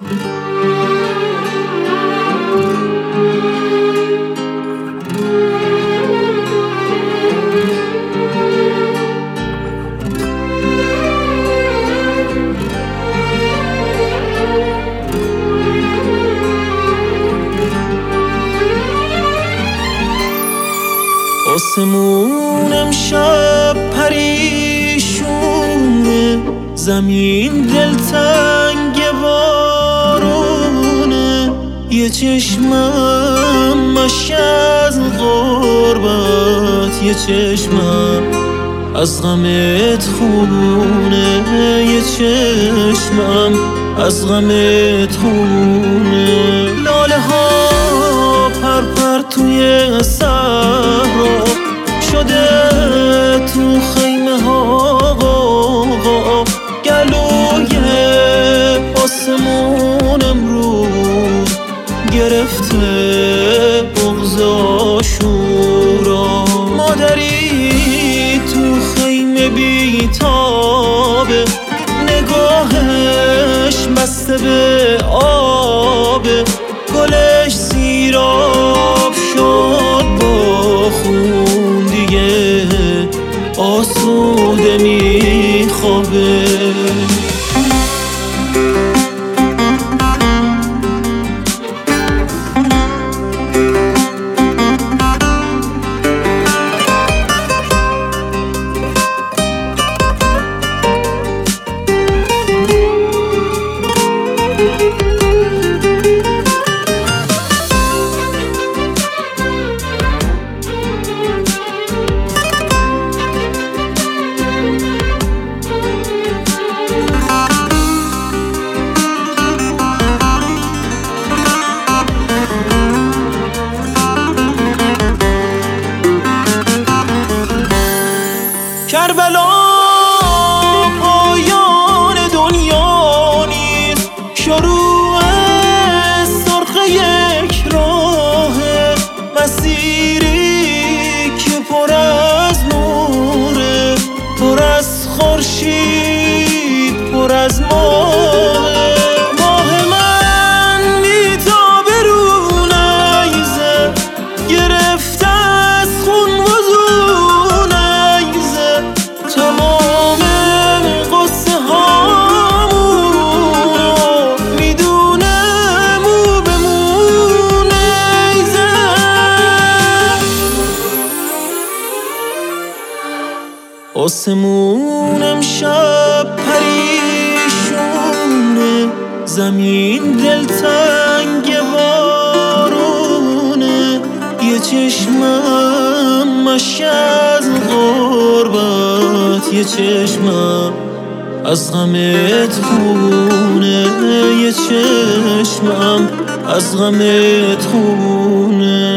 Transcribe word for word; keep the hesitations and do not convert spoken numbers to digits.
آسمون امشب پریشونه، زمین دلتنگ بارونه، یه چشمم مشک از غربت، یه چشمم از غمت خونه، یه چشمم از غمت خونه. لاله ها پر پر توی صحرا شده، تو خیمه ها غوغا، گلوی آسمون امروز گرفته بغض آشورا. مادری تو خیمه بیتابه، نگاهش بسته به آبه، گلش سیراب شد با خون، دیگه آسوده میخوابه. کربلا پایان دنیا نیست، شروع سرخ یک راهه، مسیری که پر از نوره، پر از خورشید، پر از ماه. ماه من میتابه رو نیزه، گرفته از خون وزون نیزه، تمام قصه هامونو میدونه مو به مو نیزه. آسمون امشب پریشونه، زمین دلتنگ بارونه، یه چشمم مشک از غربت، یه چشمم از غمت خونه، یه چشمم از غمت خونه.